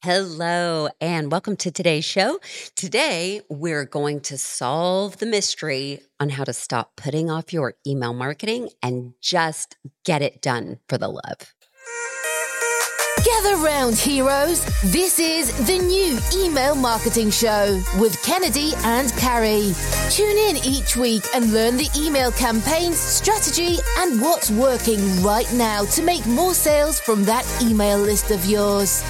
Hello, and welcome to today's show. Today, we're going to solve the mystery on how to stop putting off your email marketing and just get it done for the love. Gather round, heroes. This is the new Email Marketing Show with Kennedy and Carrie. Tune in each week and learn the email campaigns, strategy, and what's working right now to make more sales from that email list of yours.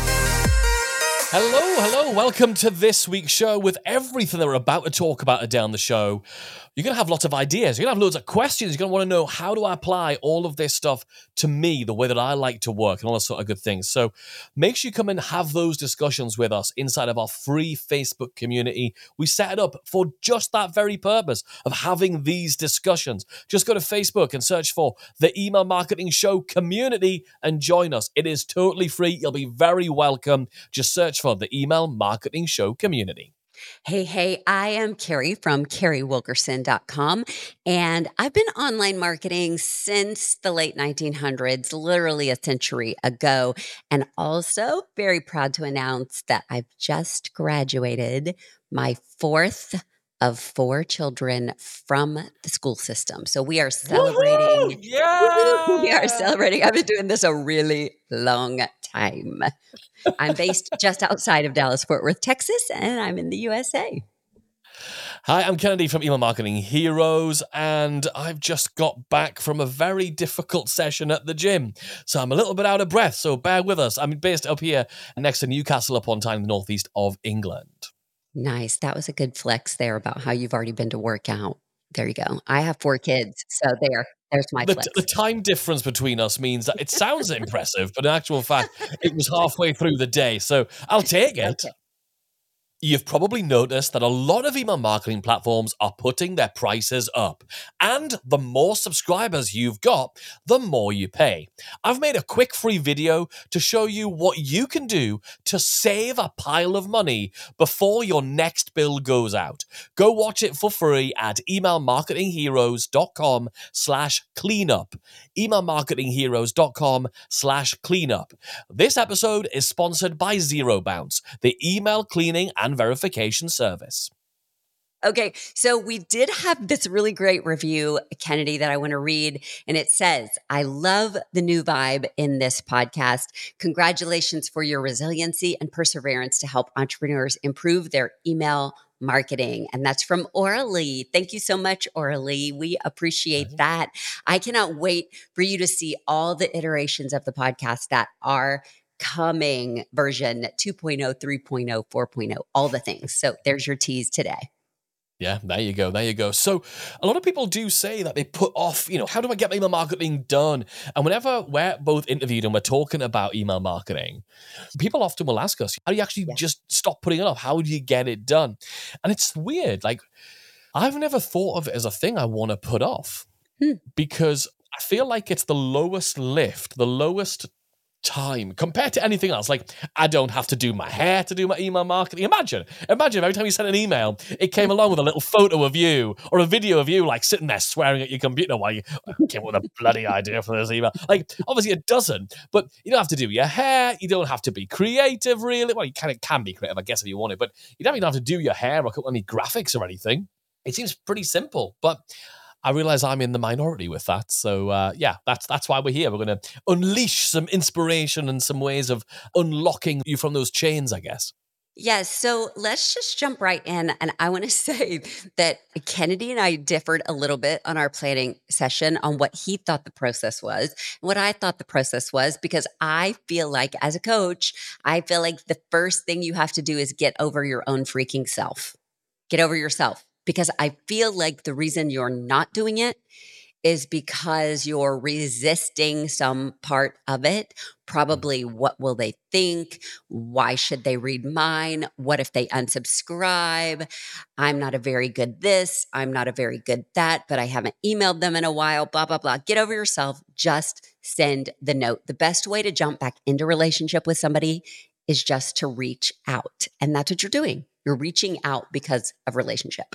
Hello. Welcome to this week's show. With everything that we're about to talk about today on the show, you're going to have lots of ideas. You're going to have loads of questions. You're going to want to know, how do I apply all of this stuff to me, the way that I like to work, and all that sort of good things. So make sure you come and have those discussions with us inside of our free Facebook community. We set it up for just that very purpose of having these discussions. Just go to Facebook and search for the Email Marketing Show community and join us. It is totally free. You'll be very welcome. Just search for the Email Marketing Show community. Hey, I am Carrie from carriewilkerson.com, and I've been online marketing since the late 1900s, literally a century ago, and also very proud to announce that I've just graduated my fourth of 4 children from the school system. So we are celebrating. Yeah! We are celebrating. I've been doing this a really long time. I'm based just outside of Dallas-Fort Worth, Texas, and I'm in the USA. Hi, I'm Kennedy from Email Marketing Heroes, and I've just got back from a very difficult session at the gym. So I'm a little bit out of breath, so bear with us. I'm based up here next to Newcastle upon Tyne, in the northeast of England. Nice. That was a good flex there about how you've already been to work out. There you go. I have 4 kids, so there's my flex. The time difference between us means that it sounds impressive, but in actual fact, it was halfway through the day, so I'll take it. Okay. You've probably noticed that a lot of email marketing platforms are putting their prices up. And the more subscribers you've got, the more you pay. I've made a quick free video to show you what you can do to save a pile of money before your next bill goes out. Go watch it for free at emailmarketingheroes.com/cleanup. emailmarketingheroes.com/cleanup. This episode is sponsored by Zero Bounce, the email cleaning and verification service. Okay, so we did have this really great review, Kennedy, that I want to read. And it says, I love the new vibe in this podcast. Congratulations for your resiliency and perseverance to help entrepreneurs improve their email marketing. And that's from Oralee. Thank you so much, Oralee. We appreciate that. I cannot wait for you to see all the iterations of the podcast that are coming, version 2.0, 3.0, 4.0, all the things. So there's your tease today. Yeah, there you go. So a lot of people do say that they put off, how do I get my email marketing done? And whenever we're both interviewed and we're talking about email marketing, people often will ask us, how do you actually just stop putting it off? How do you get it done? And it's weird. Like, I've never thought of it as a thing I want to put off because I feel like it's the lowest lift, the lowest time compared to anything else. Like, I don't have to do my hair to do my email marketing. Imagine every time you sent an email, it came along with a little photo of you or a video of you like sitting there swearing at your computer while you came up with a bloody idea for this email. Like, obviously it doesn't, but you don't have to do your hair. You don't have to be creative, really. Well, you can be creative, I guess, if you want it, but you don't even have to do your hair or cut any graphics or anything. It seems pretty simple, but I realize I'm in the minority with that. So, that's why we're here. We're going to unleash some inspiration and some ways of unlocking you from those chains, I guess. Yes. So let's just jump right in. And I want to say that Kennedy and I differed a little bit on our planning session on what he thought the process was, and what I thought the process was, because I feel like as a coach, I feel like the first thing you have to do is get over your own freaking self. Get over yourself. Because I feel like the reason you're not doing it is because you're resisting some part of it. Probably, what will they think? Why should they read mine? What if they unsubscribe? I'm not a very good this. I'm not a very good that, but I haven't emailed them in a while, blah, blah, blah. Get over yourself. Just send the note. The best way to jump back into a relationship with somebody is just to reach out. And that's what you're doing. You're reaching out because of relationship.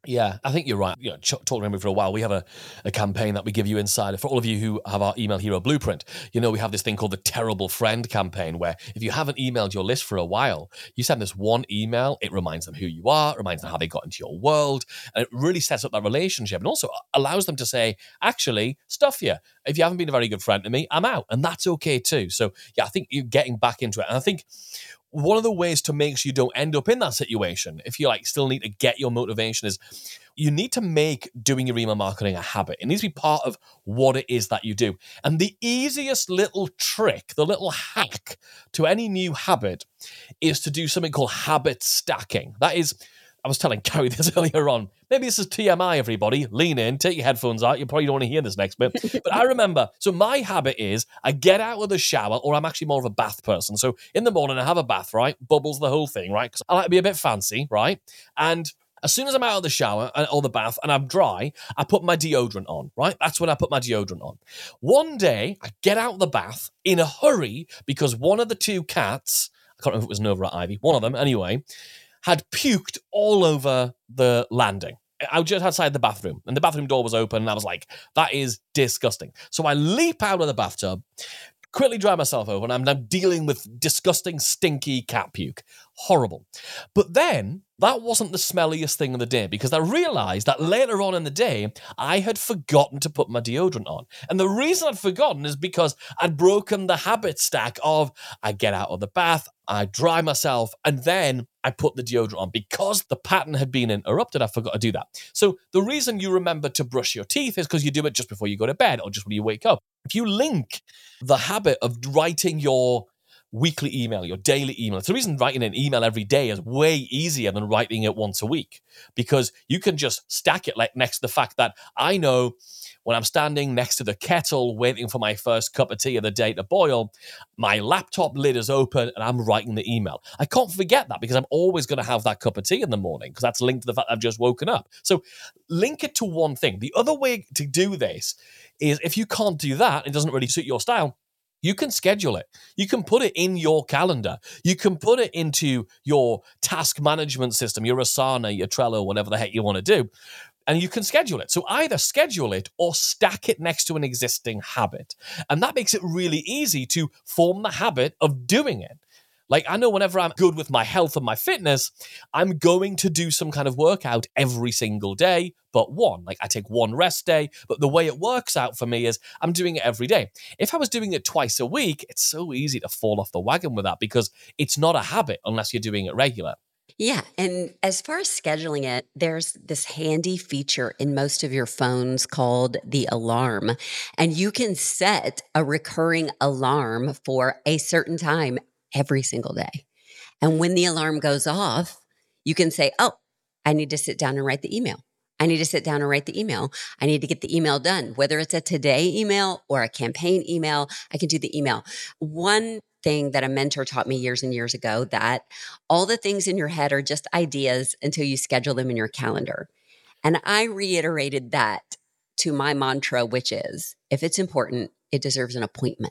Yeah, I think you're right. Talk Remember for a while. We have a campaign that we give you inside. For all of you who have our Email Hero Blueprint, we have this thing called the Terrible Friend campaign, where if you haven't emailed your list for a while, you send this one email, it reminds them who you are, reminds them how they got into your world, and it really sets up that relationship and also allows them to say, actually, stuff you. If you haven't been a very good friend to me, I'm out. And that's okay too. So yeah, I think you're getting back into it. And I think one of the ways to make sure you don't end up in that situation, if you still need to get your motivation, is you need to make doing your email marketing a habit. It needs to be part of what it is that you do. And the easiest little trick, the little hack to any new habit is to do something called habit stacking. That is, I was telling Carrie this earlier on. Maybe this is TMI, everybody. Lean in, take your headphones out. You probably don't want to hear this next bit. But I remember, so my habit is I get out of the shower, or I'm actually more of a bath person. So in the morning, I have a bath, right? Bubbles the whole thing, right? Because I like to be a bit fancy, right? And as soon as I'm out of the shower or the bath and I'm dry, I put my deodorant on, right? That's when I put my deodorant on. One day, I get out of the bath in a hurry because one of the two cats, I can't remember if it was Nova or Ivy, one of them anyway, had puked all over the landing. I was just outside the bathroom, and the bathroom door was open, and I was like, that is disgusting. So I leap out of the bathtub, quickly dry myself over, and I'm now dealing with disgusting, stinky cat puke. Horrible. But then, that wasn't the smelliest thing of the day, because I realized that later on in the day, I had forgotten to put my deodorant on. And the reason I'd forgotten is because I'd broken the habit stack of I get out of the bath, I dry myself, and then I put the deodorant on. Because the pattern had been interrupted, I forgot to do that. So the reason you remember to brush your teeth is because you do it just before you go to bed or just when you wake up. If you link the habit of writing your weekly email, your daily email. It's the reason writing an email every day is way easier than writing it once a week, because you can just stack it next to the fact that I know when I'm standing next to the kettle waiting for my first cup of tea of the day to boil, my laptop lid is open and I'm writing the email. I can't forget that because I'm always going to have that cup of tea in the morning because that's linked to the fact I've just woken up. So link it to one thing. The other way to do this is if you can't do that, it doesn't really suit your style, you can schedule it. You can put it in your calendar. You can put it into your task management system, your Asana, your Trello, whatever the heck you want to do. And you can schedule it. So either schedule it or stack it next to an existing habit. And that makes it really easy to form the habit of doing it. I know whenever I'm good with my health and my fitness, I'm going to do some kind of workout every single day, but one. I take one rest day, but the way it works out for me is I'm doing it every day. If I was doing it twice a week, it's so easy to fall off the wagon with that because it's not a habit unless you're doing it regular. Yeah. And as far as scheduling it, there's this handy feature in most of your phones called the alarm. And you can set a recurring alarm for a certain time every single day. And when the alarm goes off, you can say, oh, I need to sit down and write the email. I need to sit down and write the email. I need to get the email done. Whether it's a today email or a campaign email, I can do the email. One thing that a mentor taught me years and years ago, that all the things in your head are just ideas until you schedule them in your calendar. And I reiterated that to my mantra, which is, if it's important, it deserves an appointment.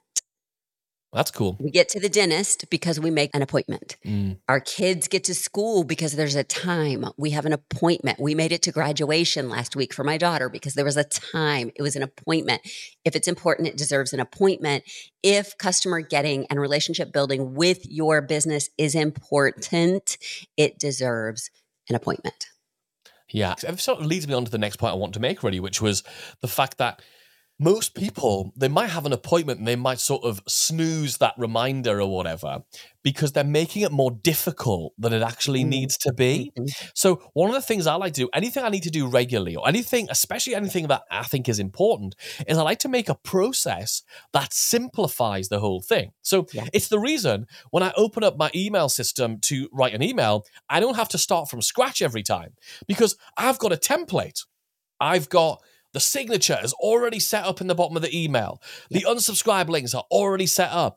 That's cool. We get to the dentist because we make an appointment. Our kids get to school because there's a time. We have an appointment. We made it to graduation last week for my daughter because there was a time. It was an appointment. If it's important, it deserves an appointment. If customer getting and relationship building with your business is important, it deserves an appointment. Yeah. It sort of leads me on to the next point I want to make, really, which was the fact that most people, they might have an appointment and they might sort of snooze that reminder or whatever because they're making it more difficult than it actually needs to be. So one of the things I like to do, anything I need to do regularly or anything, especially anything that I think is important, is I like to make a process that simplifies the whole thing. So it's the reason when I open up my email system to write an email, I don't have to start from scratch every time because I've got a template. I've got The signature is already set up in the bottom of the email. The unsubscribe links are already set up.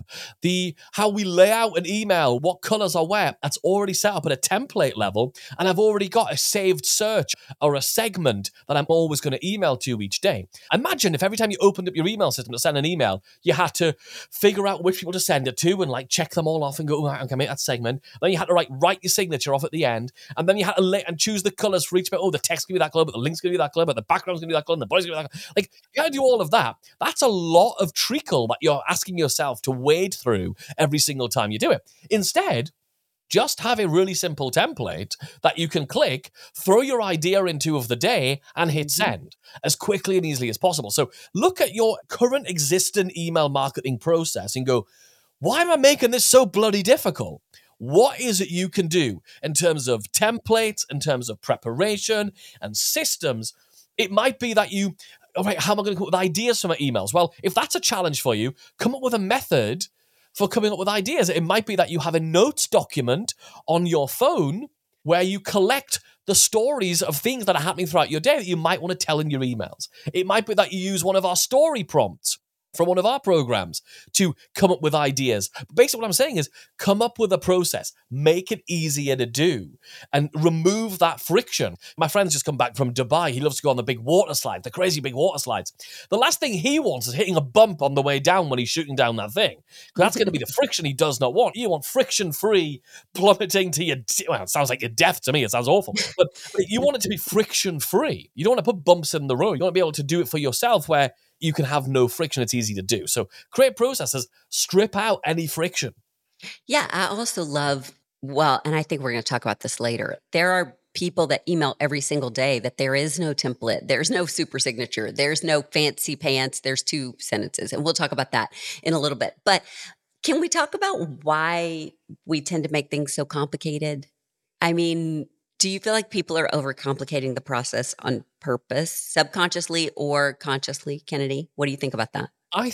How we lay out an email, what colors are where, that's already set up at a template level. And I've already got a saved search or a segment that I'm always going to email to each day. Imagine if every time you opened up your email system to send an email, you had to figure out which people to send it to and like check them all off and go, oh, okay, make that segment. Then you had to write your signature off at the end. And then you had to and choose the colors for each bit. Oh, the text can be that color, but the link's going to be that color, but the background's going to be that color, and the body's going to be that color. Like, you got to do all of that. That's a lot of treacle that you're asking yourself to wade through every single time you do it. Instead, just have a really simple template that you can click, throw your idea into of the day, and hit send as quickly and easily as possible. So look at your current existing email marketing process and go, why am I making this so bloody difficult? What is it you can do in terms of templates, in terms of preparation and systems? It might be that all right, how am I going to come up with ideas for my emails? Well, if that's a challenge for you, come up with a method for coming up with ideas. It might be that you have a notes document on your phone where you collect the stories of things that are happening throughout your day that you might want to tell in your emails. It might be that you use one of our story prompts from one of our programs to come up with ideas. Basically, what I'm saying is come up with a process, make it easier to do, and remove that friction. My friend's just come back from Dubai. He loves to go on the big water slides, the crazy big water slides. The last thing he wants is hitting a bump on the way down when he's shooting down that thing. That's going to be the friction he does not want. You want friction-free plummeting to your... Well, it sounds like you're deaf to me. It sounds awful. But you want it to be friction-free. You don't want to put bumps in the road. You want to be able to do it for yourself where you can have no friction. It's easy to do. So create processes, strip out any friction. Yeah, I also love, and I think we're going to talk about this later. There are people that email every single day that there is no template. There's no super signature. There's no fancy pants. There's 2 sentences. And we'll talk about that in a little bit. But can we talk about why we tend to make things so complicated? I mean, do you feel like people are overcomplicating the process on purpose, subconsciously or consciously, Kennedy? What do you think about that?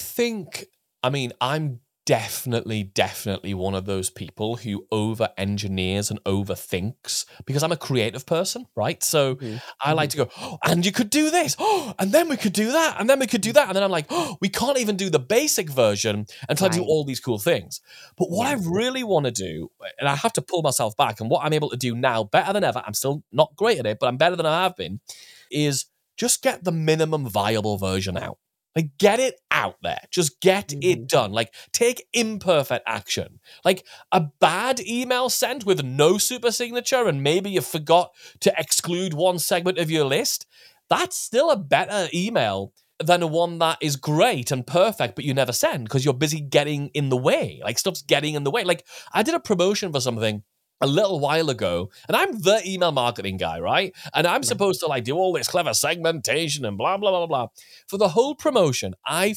I'm definitely one of those people who over-engineers and overthinks because I'm a creative person, right? So I like to go, oh, and you could do this, oh, and then we could do that, and then we could do that. And then I'm like, oh, we can't even do the basic version until I do all these cool things. But what I really want to do, and I have to pull myself back, and what I'm able to do now better than ever, I'm still not great at it, but I'm better than I have been, is just get the minimum viable version out. Like, get it out there. Just get it done. Like, take imperfect action. Like, a bad email sent with no super signature and maybe you forgot to exclude one segment of your list, that's still a better email than a one that is great and perfect, but you never send because you're busy getting in the way. Like, stuff's getting in the way. Like, I did a promotion for something a little while ago, and I'm the email marketing guy, right? And I'm supposed to do all this clever segmentation and blah, blah, blah, blah. For the whole promotion, I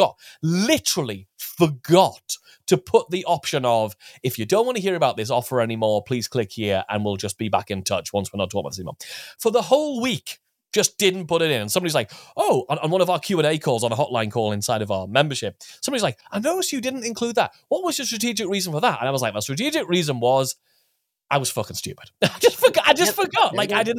literally forgot to put the option of, if you don't want to hear about this offer anymore, please click here and we'll just be back in touch once we're not talking about this anymore. For the whole week, just didn't put it in. And somebody's like, oh, on one of our Q&A calls, on a hotline call inside of our membership, somebody's like, I noticed you didn't include that. What was your strategic reason for that? And I was like, my strategic reason was, I was fucking stupid. I just forgot. Like, I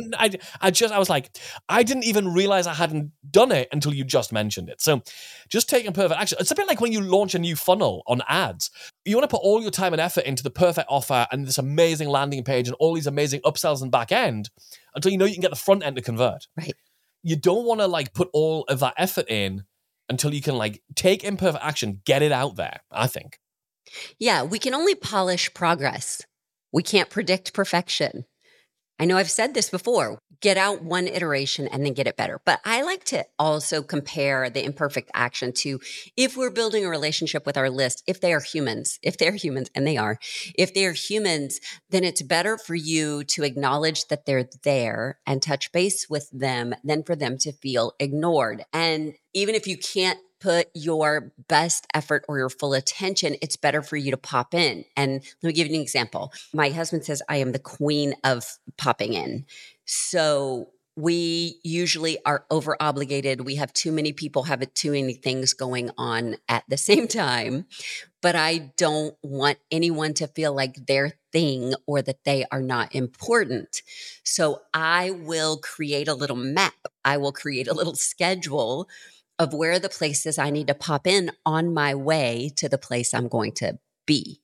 was like, I didn't even realize I hadn't done it until you just mentioned it. So just taking perfect action. It's a bit like when you launch a new funnel on ads. You want to put all your time and effort into the perfect offer and this amazing landing page and all these amazing upsells and back end until you know you can get the front end to convert. Right. You don't want to put all of that effort in until you can take imperfect action, get it out there, I think. Yeah, we can only polish progress. We can't predict perfection. I know I've said this before, get out one iteration and then get it better. But I like to also compare the imperfect action to if we're building a relationship with our list, if they're humans, and they are, if they're humans, then it's better for you to acknowledge that they're there and touch base with them than for them to feel ignored. And even if you can't put your best effort or your full attention, it's better for you to pop in. And let me give you an example. My husband says I am the queen of popping in. So we usually are over obligated. We have too many people, have too many things going on at the same time. but I don't want anyone to feel like their thing or that they are not important. So I will create a little map. I will create a little schedule of where the places I need to pop in on my way to the place I'm going to be.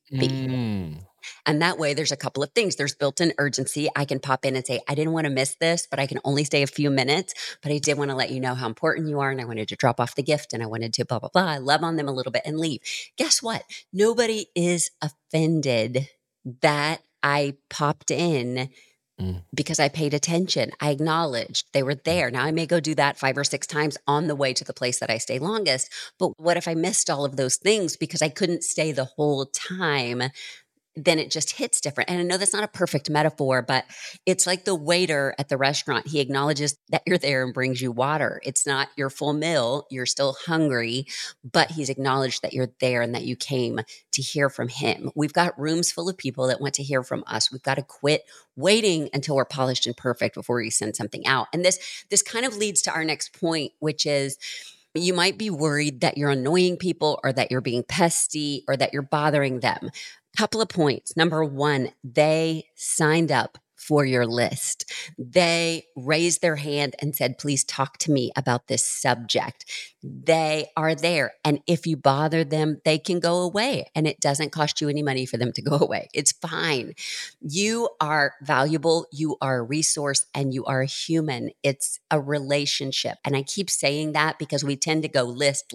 And that way, there's a couple of things. There's built-in urgency. I can pop in and say, I didn't want to miss this, but I can only stay a few minutes. But I did want to let you know how important you are. And I wanted to drop off the gift and I wanted to blah, blah, blah. I love on them a little bit and leave. Guess what? Nobody is offended that I popped in because I paid attention. I acknowledged they were there. Now I may go do that 5 or 6 times on the way to the place that I stay longest. But what if I missed all of those things because I couldn't stay the whole time? Then it just hits different. And I know that's not a perfect metaphor, but it's like the waiter at the restaurant. He acknowledges that you're there and brings you water. It's not your full meal. You're still hungry, but he's acknowledged that you're there and that you came to hear from him. We've got rooms full of people that want to hear from us. We've got to quit waiting until we're polished and perfect before we send something out. And this kind of leads to our next point, which is, you might be worried that you're annoying people or that you're being pesty or that you're bothering them. Couple of points. Number one, they signed up for your list. They raised their hand and said, please talk to me about this subject. They are there. And if you bother them, they can go away. And it doesn't cost you any money for them to go away. It's fine. You are valuable. You are a resource and you are a human. It's a relationship. And I keep saying that because we tend to go list.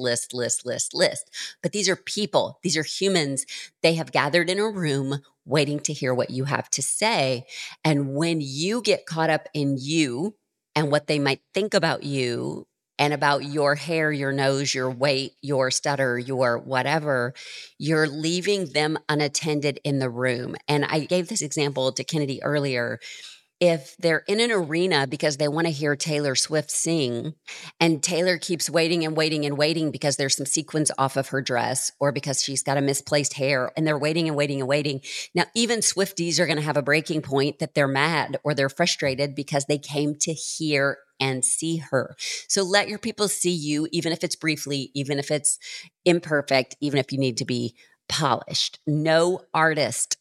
But these are people. These are humans. They have gathered in a room waiting to hear what you have to say. And when you get caught up in you and what they might think about you and about your hair, your nose, your weight, your stutter, your whatever, you're leaving them unattended in the room. And I gave this example to Kennedy earlier. If they're in an arena because they want to hear Taylor Swift sing, and Taylor keeps waiting and waiting and waiting because there's some sequins off of her dress or because she's got a misplaced hair, and they're waiting and waiting and waiting. Now, even Swifties are going to have a breaking point that they're mad or they're frustrated because they came to hear and see her. So let your people see you, even if it's briefly, even if it's imperfect, even if you need to be polished. No artist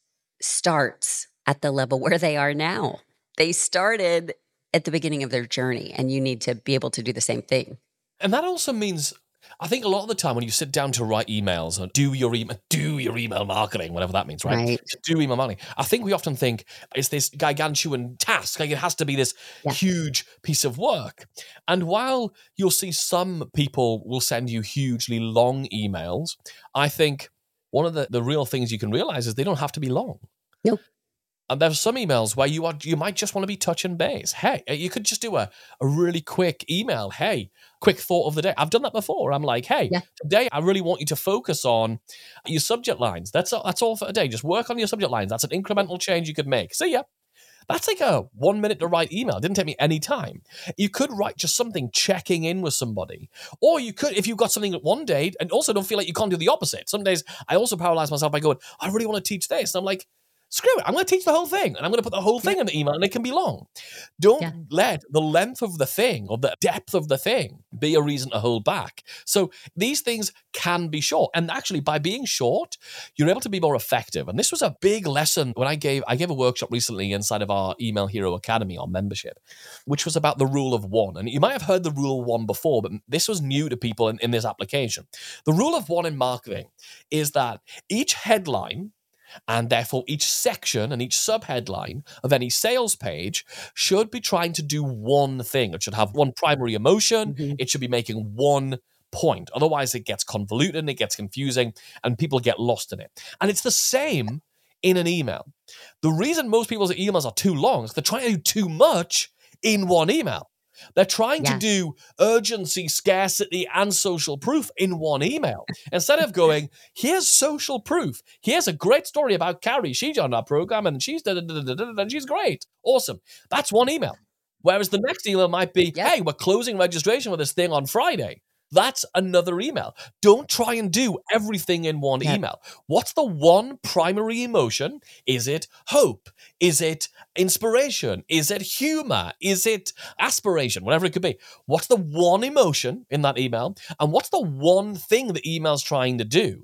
starts at the level where they are now. They started at the beginning of their journey, and you need to be able to do the same thing. And that also means, I think a lot of the time when you sit down to write emails or do your email marketing, whatever that means, right? So do email marketing. I think we often think it's this gargantuan task, like it has to be this huge piece of work. And while you'll see some people will send you hugely long emails, I think one of the real things you can realize is they don't have to be long. Nope. And there's some emails where you might just want to be touch and base. Hey, you could just do a really quick email. Hey, quick thought of the day. I've done that before. I'm like, hey, today I really want you to focus on your subject lines. That's all for today. Just work on your subject lines. That's an incremental change you could make. See ya. That's like a 1 minute to write email. It didn't take me any time. You could write just something checking in with somebody. Or you could, if you've got something one day, and also don't feel like you can't do the opposite. Some days I also paralyze myself by going, I really want to teach this. And I'm like, screw it, I'm going to teach the whole thing, and I'm going to put the whole thing in the email, and it can be long. Don't let the length of the thing or the depth of the thing be a reason to hold back. So these things can be short, and actually by being short, you're able to be more effective. And this was a big lesson when I gave a workshop recently inside of our Email Hero Academy, our membership, which was about the rule of one. And you might have heard the rule of one before, but this was new to people in this application. The rule of one in marketing is that each headline, and therefore each section and each subheadline of any sales page should be trying to do one thing. It should have one primary emotion. It should be making one point. Otherwise, it gets convoluted, it gets confusing, and people get lost in it. And it's the same in an email. The reason most people's emails are too long is they're trying to do too much in one email. They're trying to do urgency, scarcity, and social proof in one email. Instead of going, here's social proof. Here's a great story about Carrie. She joined our program and she's and she's great. Awesome. That's one email. Whereas the next email might be, hey, we're closing registration for this thing on Friday. That's another email. Don't try and do everything in one email. What's the one primary emotion? Is it hope? Is it inspiration? Is it humor? Is it aspiration? Whatever it could be. What's the one emotion in that email? And what's the one thing the email's trying to do?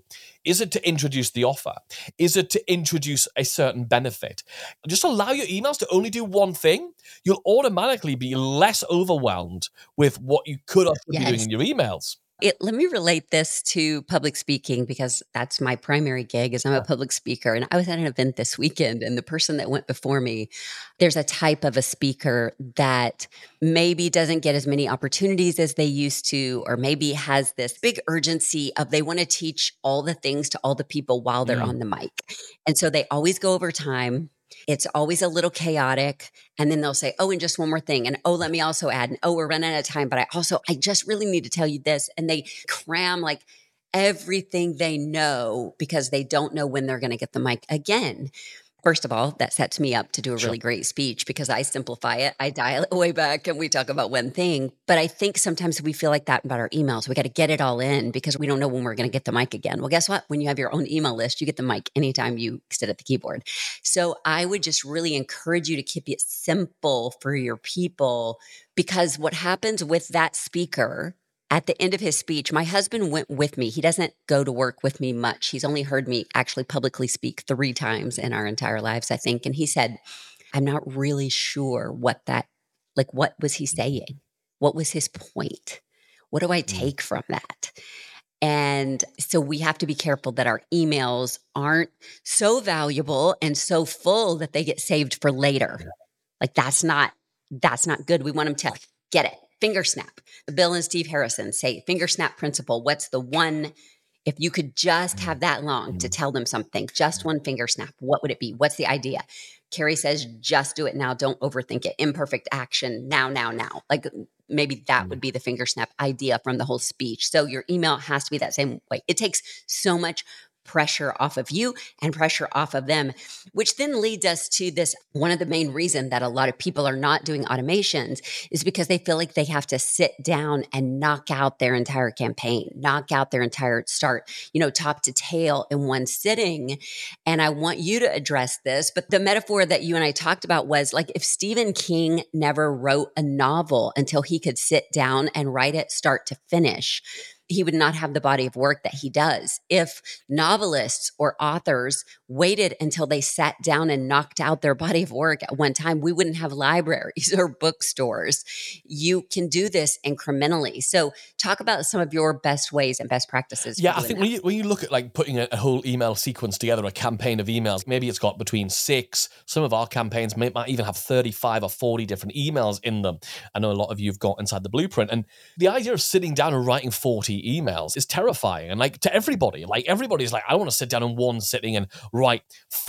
Is it to introduce the offer? Is it to introduce a certain benefit? Just allow your emails to only do one thing. You'll automatically be less overwhelmed with what you could or should be doing Yes. in your emails. Let me relate this to public speaking because that's my primary gig is I'm a public speaker. And I was at an event this weekend and the person that went before me, there's a type of a speaker that maybe doesn't get as many opportunities as they used to, or maybe has this big urgency of they want to teach all the things to all the people while they're on the mic. And so they always go over time. It's always a little chaotic. And then they'll say, oh, and just one more thing. And oh, let me also add, and oh, we're running out of time. But I just really need to tell you this. And they cram like everything they know because they don't know when they're going to get the mic again. First of all, that sets me up to do a really great speech because I simplify it. I dial it way back and we talk about one thing. But I think sometimes we feel like that about our emails. We got to get it all in because we don't know when we're going to get the mic again. Well, guess what? When you have your own email list, you get the mic anytime you sit at the keyboard. So I would just really encourage you to keep it simple for your people because what happens with that speaker at the end of his speech, my husband went with me. He doesn't go to work with me much. He's only heard me actually publicly speak 3 times in our entire lives, I think. And he said, I'm not really sure what was he saying? What was his point? What do I take from that? And so we have to be careful that our emails aren't so valuable and so full that they get saved for later. Like that's not good. We want them to get it. Finger snap. Bill and Steve Harrison say finger snap principle. What's the one, if you could just have that long to tell them something, just one finger snap, what would it be? What's the idea? Carrie says, just do it now. Don't overthink it. Imperfect action now. Like maybe that would be the finger snap idea from the whole speech. So your email has to be that same way. It takes so much pressure off of you and pressure off of them, which then leads us to this. One of the main reasons that a lot of people are not doing automations is because they feel like they have to sit down and knock out their entire campaign, knock out their entire start, top to tail in one sitting. And I want you to address this. But the metaphor that you and I talked about was like if Stephen King never wrote a novel until he could sit down and write it start to finish, he would not have the body of work that he does. If novelists or authors waited until they sat down and knocked out their body of work at one time, we wouldn't have libraries or bookstores. You can do this incrementally. So talk about some of your best ways and best practices. Yeah, I think when you look at like putting a whole email sequence together, a campaign of emails, maybe it's got between 6, some of our campaigns might even have 35 or 40 different emails in them. I know a lot of you have got inside the blueprint. And the idea of sitting down and writing 40 emails is terrifying. And like to everybody, everybody's like, I want to sit down in one sitting and write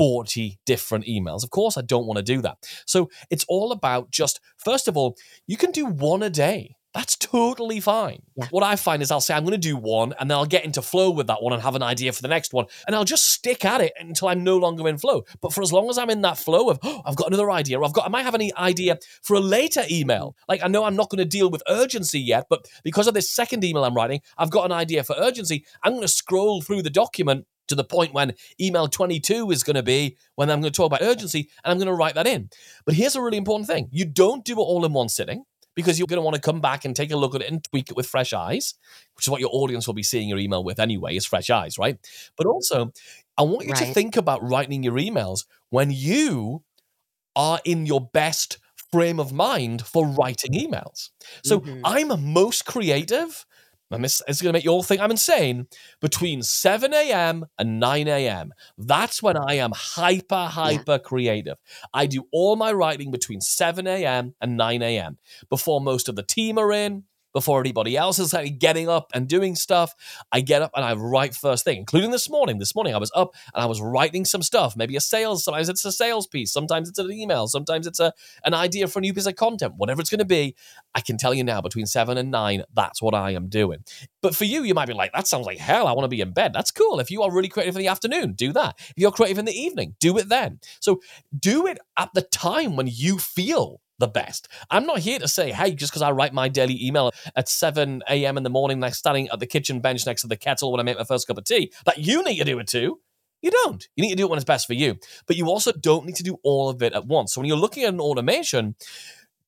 40 different emails. Of course, I don't want to do that. So it's all about just, first of all, you can do one a day. That's totally fine. Yeah. What I find is I'll say I'm going to do one and then I'll get into flow with that one and have an idea for the next one. And I'll just stick at it until I'm no longer in flow. But for as long as I'm in that flow of, I've got another idea, or I might have any idea for a later email. Like I know I'm not going to deal with urgency yet, but because of this second email I'm writing, I've got an idea for urgency. I'm going to scroll through the document to the point when email 22 is going to be when I'm going to talk about urgency and I'm going to write that in. But here's a really important thing. You don't do it all in one sitting, because you're going to want to come back and take a look at it and tweak it with fresh eyes, which is what your audience will be seeing your email with anyway, is fresh eyes, right? But also, I want you to think about writing your emails when you are in your best frame of mind for writing emails. So I'm most creative, and this is going to make you all think I'm insane, between 7 a.m. and 9 a.m. That's when I am hyper creative. I do all my writing between 7 a.m. and 9 a.m. before most of the team are in, before anybody else is getting up and doing stuff. I get up and I write first thing, including this morning. This morning I was up and I was writing some stuff, maybe sometimes it's a sales piece, sometimes it's an email, sometimes it's an idea for a new piece of content, whatever it's going to be. I can tell you now, between 7 and 9, that's what I am doing. But for you might be like, that sounds like hell. I want to be in bed. That's cool. If you are really creative in the afternoon, do that. If you're creative in the evening, do it then. So do it at the time when you feel the best. I'm not here to say, hey, just because I write my daily email at 7 a.m. in the morning, standing at the kitchen bench next to the kettle when I make my first cup of tea, that you need to do it too. You don't. You need to do it when it's best for you. But you also don't need to do all of it at once. So when you're looking at an automation,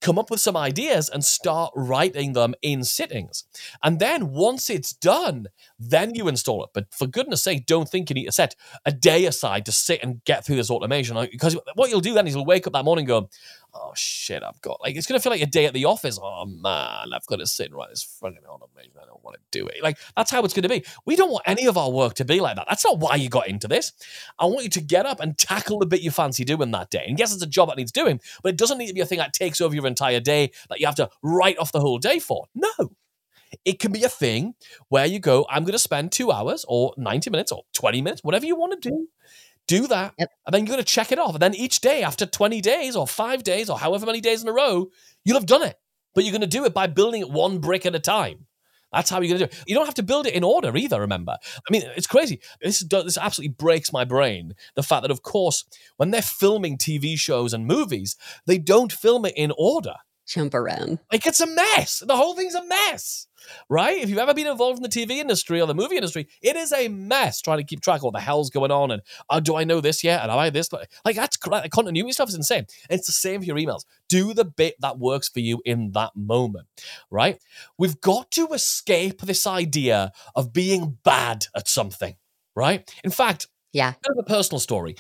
come up with some ideas and start writing them in sittings. And then once it's done, then you install it. But for goodness sake, don't think you need to set a day aside to sit and get through this automation. Because what you'll do then is you'll wake up that morning and go, oh shit, it's going to feel like a day at the office. Oh man, I've got to sit and write this fucking automation. I don't want to do it. Like, that's how it's going to be. We don't want any of our work to be like that. That's not why you got into this. I want you to get up and tackle the bit you fancy doing that day. And yes, it's a job that needs doing, but it doesn't need to be a thing that takes over your entire day that you have to write off the whole day for. No. It can be a thing where you go, I'm going to spend 2 hours or 90 minutes or 20 minutes, whatever you want to do. Do that, and then you're going to check it off. And then each day, after 20 days or 5 days or however many days in a row, you'll have done it. But you're going to do it by building it one brick at a time. That's how you're going to do it. You don't have to build it in order either, remember. I mean, it's crazy. This absolutely breaks my brain. The fact that, of course, when they're filming TV shows and movies, they don't film it in order. Jump around. Like, it's a mess. The whole thing's a mess, right? If you've ever been involved in the TV industry or the movie industry, it is a mess trying to keep track of what the hell's going on and, do I know this yet? And am I this? Like, that's continuity stuff is insane. And it's the same for your emails. Do the bit that works for you in that moment, right? We've got to escape this idea of being bad at something, right? In fact, yeah. Kind of a personal story.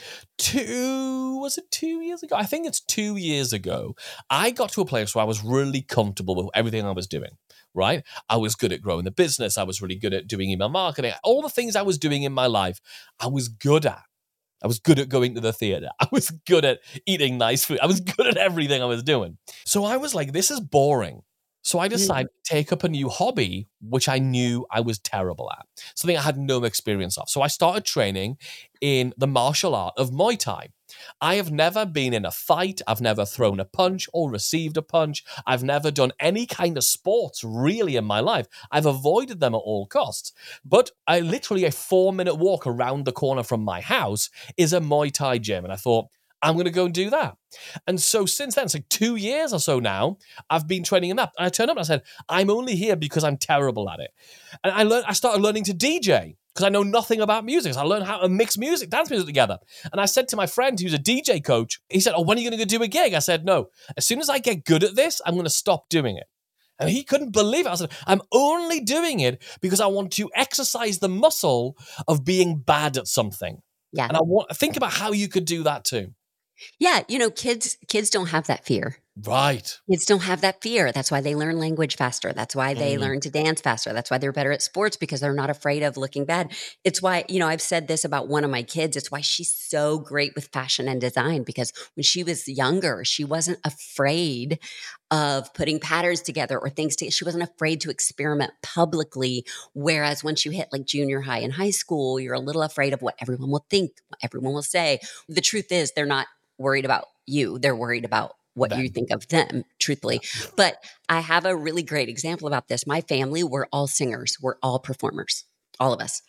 2 years ago? I think it's 2 years ago. I got to a place where I was really comfortable with everything I was doing, right? I was good at growing the business. I was really good at doing email marketing. All the things I was doing in my life, I was good at. I was good at going to the theater. I was good at eating nice food. I was good at everything I was doing. So I was like, this is boring. So I decided to take up a new hobby, which I knew I was terrible at, something I had no experience of. So I started training in the martial art of Muay Thai. I have never been in a fight. I've never thrown a punch or received a punch. I've never done any kind of sports really in my life. I've avoided them at all costs. But I literally a 4-minute walk around the corner from my house is a Muay Thai gym. And I thought, I'm going to go and do that. And so since then, it's like 2 years or so now, I've been training in that. And I turned up and I said, I'm only here because I'm terrible at it. And I started learning to DJ because I know nothing about music. So I learned how to mix music, dance music together. And I said to my friend who's a DJ coach, he said, oh, when are you going to go do a gig? I said, no, as soon as I get good at this, I'm going to stop doing it. And he couldn't believe it. I said, I'm only doing it because I want to exercise the muscle of being bad at something. Yeah. And I want to think about how you could do that too. Yeah, kids don't have that fear. Right. Kids don't have that fear. That's why they learn language faster. That's why they learn to dance faster. That's why they're better at sports because they're not afraid of looking bad. It's why, I've said this about one of my kids. It's why she's so great with fashion and design because when she was younger, she wasn't afraid of putting patterns together or things. She wasn't afraid to experiment publicly. Whereas once you hit like junior high and high school, you're a little afraid of what everyone will think, what everyone will say. The truth is they're not worried about you. They're worried about what you think of them, truthfully. Yeah. But I have a really great example about this. My family, we're all singers. We're all performers, all of us.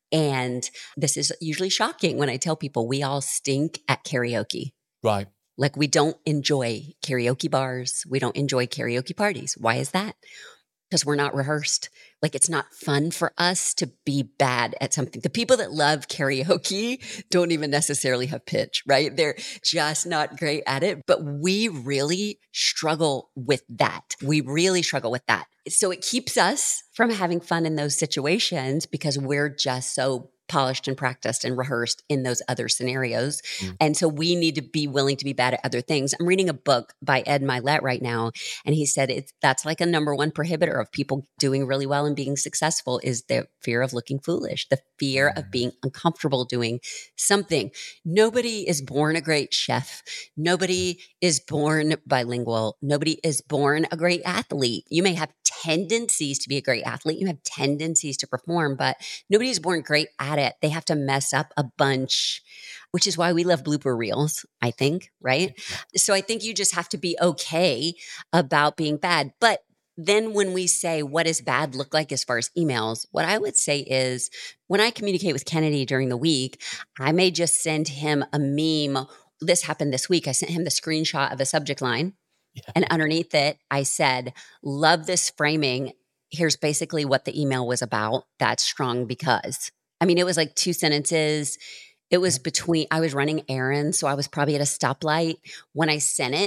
And this is usually shocking when I tell people we all stink at karaoke. Right. Like we don't enjoy karaoke bars. We don't enjoy karaoke parties. Why is that? Because we're not rehearsed. Like it's not fun for us to be bad at something. The people that love karaoke don't even necessarily have pitch, right? They're just not great at it. But we really struggle with that. We really struggle with that. So it keeps us from having fun in those situations because we're just so polished and practiced and rehearsed in those other scenarios. And so we need to be willing to be bad at other things. I'm reading a book by Ed Mylett right now. And he said that's like a number one prohibitor of people doing really well and being successful is the fear of looking foolish, the fear of being uncomfortable doing something. Nobody is born a great chef. Nobody is born bilingual. Nobody is born a great athlete. You may have tendencies to be a great athlete. You have tendencies to perform, but nobody is born great at it. They have to mess up a bunch, which is why we love blooper reels, I think, right? So I think you just have to be okay about being bad. But then when we say, what does bad look like as far as emails? What I would say is when I communicate with Kennedy during the week, I may just send him a meme. This happened this week. I sent him the screenshot of a subject line. Yeah. And underneath it, I said, love this framing. Here's basically what the email was about. That's strong because. I mean, it was like 2 sentences. It was I was running errands, so I was probably at a stoplight when I sent it.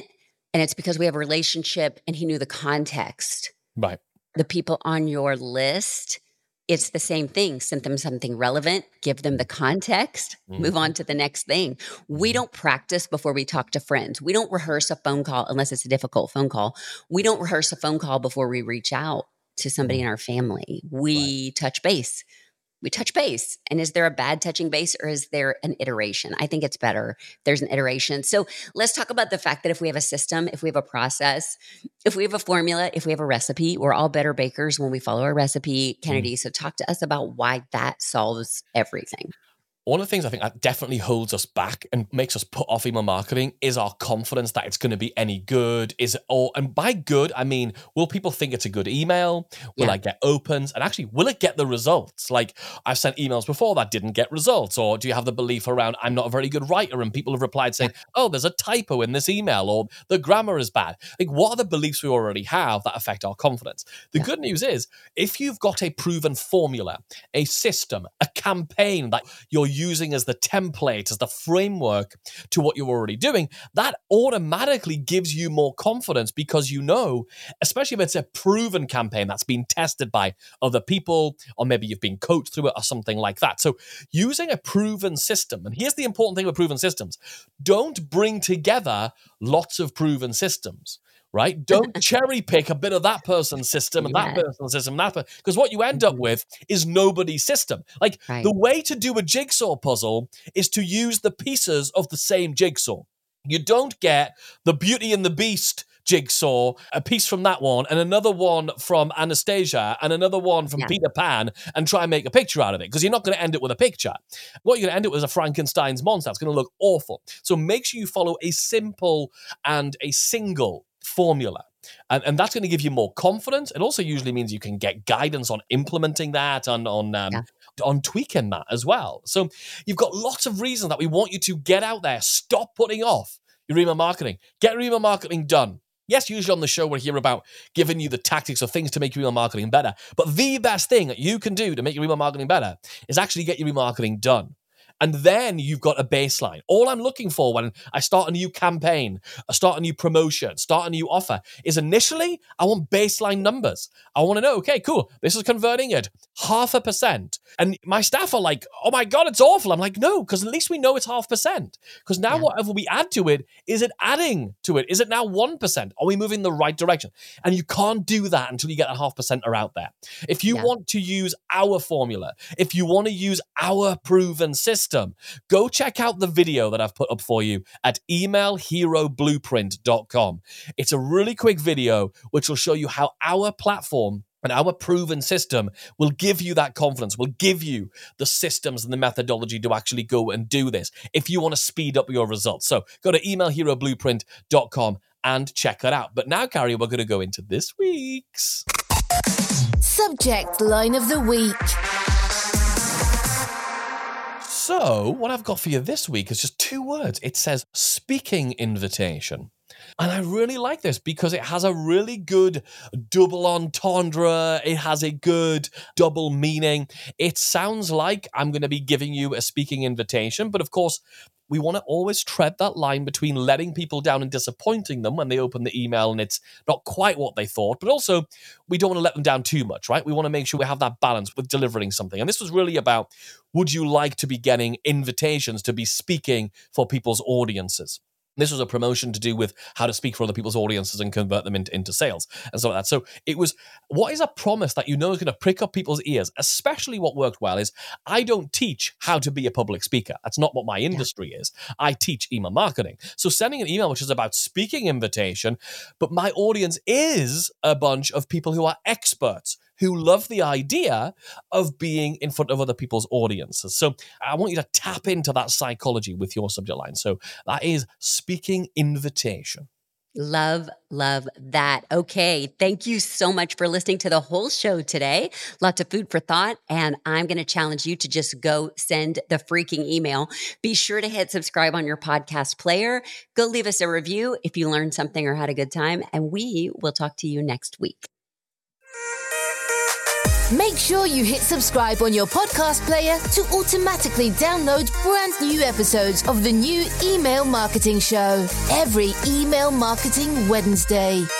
And it's because we have a relationship and he knew the context. Right. The people on your list, it's the same thing. Send them something relevant, give them the context, move on to the next thing. We don't practice before we talk to friends. We don't rehearse a phone call unless it's a difficult phone call. We don't rehearse a phone call before we reach out to somebody in our family. We touch base. We touch base. And is there a bad touching base or is there an iteration? I think it's better. There's an iteration. So let's talk about the fact that if we have a system, if we have a process, if we have a formula, if we have a recipe, we're all better bakers when we follow a recipe. Kennedy, so talk to us about why that solves everything. One of the things I think that definitely holds us back and makes us put off email marketing is our confidence that it's going to be any good. And by good, I mean, will people think it's a good email? Will I get opens? And actually, will it get the results? Like, I've sent emails before that didn't get results. Or do you have the belief around, I'm not a very good writer, and people have replied saying, oh, there's a typo in this email, or the grammar is bad. Like, what are the beliefs we already have that affect our confidence? The good news is, if you've got a proven formula, a system, a campaign that you're using as the template, as the framework to what you're already doing, that automatically gives you more confidence because you know, especially if it's a proven campaign that's been tested by other people, or maybe you've been coached through it or something like that. So using a proven system, and here's the important thing with proven systems, don't bring together lots of proven systems. Right? Don't cherry pick a bit of that person's system and that person's system, because what you end up with is nobody's system. Like the way to do a jigsaw puzzle is to use the pieces of the same jigsaw. You don't get the Beauty and the Beast jigsaw, a piece from that one, and another one from Anastasia, and another one from Peter Pan, and try and make a picture out of it, because you're not going to end it with a picture. What you're going to end it with is a Frankenstein's monster. It's going to look awful. So make sure you follow a simple and a single formula. And that's going to give you more confidence. It also usually means you can get guidance on implementing that and on tweaking that as well. So you've got lots of reasons that we want you to get out there. Stop putting off your email marketing. Get your email marketing done. Yes, usually on the show we'll hear about giving you the tactics or things to make your email marketing better. But the best thing that you can do to make your email marketing better is actually get your email marketing done. And then you've got a baseline. All I'm looking for when I start a new campaign, I start a new promotion, start a new offer, is initially I want baseline numbers. I want to know, okay, cool, this is converting at 0.5%. And my staff are like, oh my God, it's awful. I'm like, no, because at least we know it's 0.5%. Because now whatever we add to it, is it adding to it? Is it now 1%? Are we moving in the right direction? And you can't do that until you get a 0.5%er out there. If you want to use our formula, if you want to use our proven system, go check out the video that I've put up for you at emailheroblueprint.com. It's a really quick video which will show you how our platform and our proven system will give you that confidence, will give you the systems and the methodology to actually go and do this if you want to speed up your results. So go to emailheroblueprint.com and check that out. But now, Carrie, we're going to go into this week's Subject Line of the Week. So, what I've got for you this week is just 2 words. It says speaking invitation. And I really like this because it has a really good double entendre. It has a good double meaning. It sounds like I'm going to be giving you a speaking invitation, but of course, we want to always tread that line between letting people down and disappointing them when they open the email and it's not quite what they thought, but also we don't want to let them down too much, right? We want to make sure we have that balance with delivering something. And this was really about, would you like to be getting invitations to be speaking for people's audiences? This was a promotion to do with how to speak for other people's audiences and convert them into sales and stuff like that. So it was, what is a promise that you know is going to prick up people's ears? Especially what worked well is, I don't teach how to be a public speaker. That's not what my industry is. I teach email marketing. So sending an email which is about speaking invitation, but my audience is a bunch of people who are experts, who love the idea of being in front of other people's audiences. So I want you to tap into that psychology with your subject line. So that is speaking invitation. Love, love that. Okay. Thank you so much for listening to the whole show today. Lots of food for thought. And I'm going to challenge you to just go send the freaking email. Be sure to hit subscribe on your podcast player. Go leave us a review if you learned something or had a good time. And we will talk to you next week. Make sure you hit subscribe on your podcast player to automatically download brand new episodes of the new Email Marketing Show every Email Marketing Wednesday.